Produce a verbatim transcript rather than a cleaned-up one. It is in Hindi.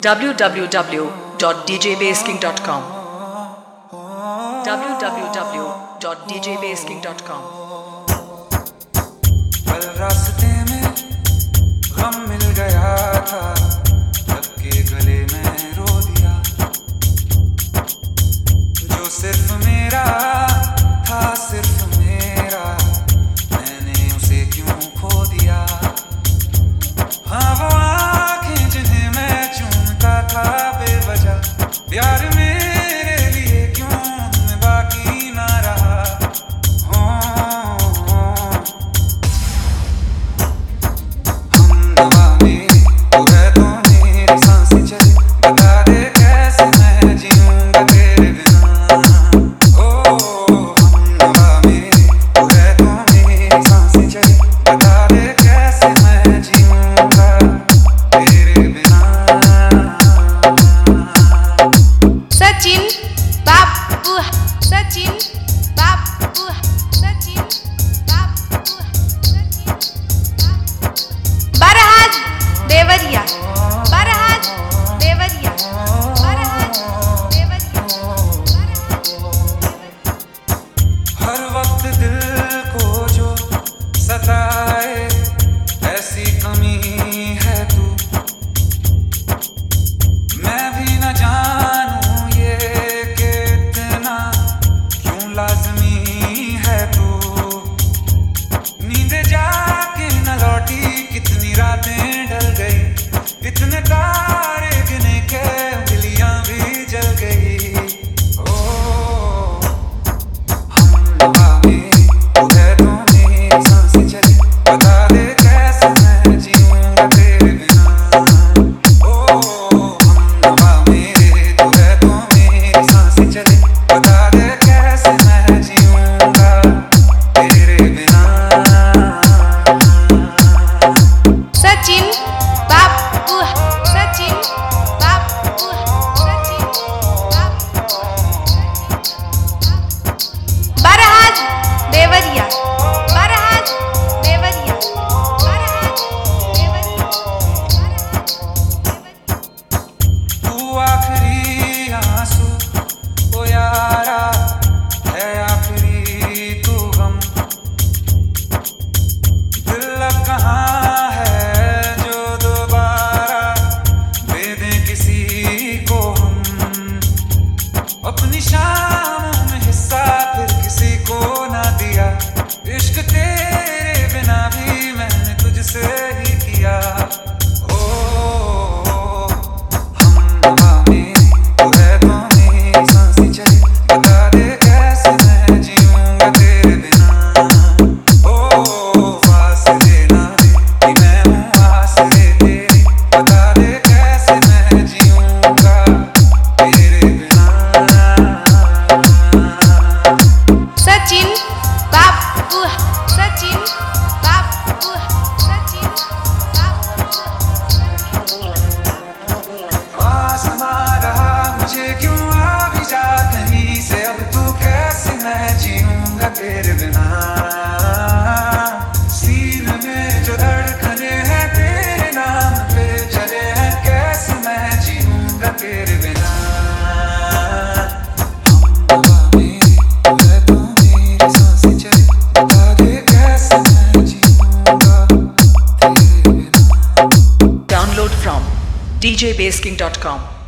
w w w dot d j bass king dot com w w w dot d j bass king dot com। कल रास्ते में गम मिल गया था, सबके गले में रो दिया। जो सिर्फ मेरा था, सिर्फ मेरा, मैंने उसे क्यों खो दिया। हाँ वो आँखें जिन्हें मैं चूमता था बेवजह, प्यार मेरे लिए क्यों उनमें बाकी ना रहा। हो हम दवा मेरी तू है तो मेरी सांसें चले, बता दे कैसे मैं जीऊंगा तेरे बिना। ओ हम दवा मेरी तू है तो मेरी सांसें चले, बता दे कैसे मैं जीऊंगा तेरे बिना। सचिन बाबू, सचिन बाबू, सचिन बाबू, सचिन बरहाज देवरिया, बरहाज देवरिया, बरहाज देवरिया, बरहाज देवरिया। हर वक्त दिल को जो सताए, ऐसी कमी है तू। मैं भी न जानूं ये कि इतना क्यों लाज़मी है तू। नींद जाके न लौटी, कितनी रातें ढल गई, इतने तारे गिने के उंगलियां भी जल गई। ओ हम दवा मेरी तू है तो मेरी सांसें चली, बता दे कैसे मैं जीऊंगा तेरे बिना। ओ हम दवा मेरी तू है तो मेरी सांसें चली, बता दे कैसे मैं जीऊंगा तेरे बिना। सचिन बाबू, सचिन बाबू, सचिन बाबू, बरहाज देवरिया, बरहाज देवरिया, बरहाज देवरिया, बरहाज देवरिया। तू आखिरी आंसू ओ यारा है, आखिरी तू गम। दिल अब कहाँ है जो दोबारा दे दें किसी को हम। अपनी शामों में हिस्सा फिर किसी को ना दिया, इश्क तेरे बिना भी मैंने तुझसे ही किया। ओ हम दवा मेरी तू है तो मेरी सांसें चली, बता दे कैसे मैं जीऊंगा तेरे बिना। ओ फासले ना दे कि मैं हूँ आसरे तेरी, बता दे कैसे मैं जीऊंगा तेरे बिना। सचिन बाबू, सचिन बाबू, सचिन बाबू। पास समा रहा मुझे क्यों आ भी जा कहीं से, अब तू कैसे मैं जीऊंगा तेरे बिना। सीने में जो धड़कने हैं तेरे नाम पे चले हैं, कैसे मैं जीऊंगा तेरे बिना। हम दवा मेरी तू है तो मेरी सांसें चली, बता दे कैसे मैं जीऊंगा तेरे बिना। Download from d j bass king dot com।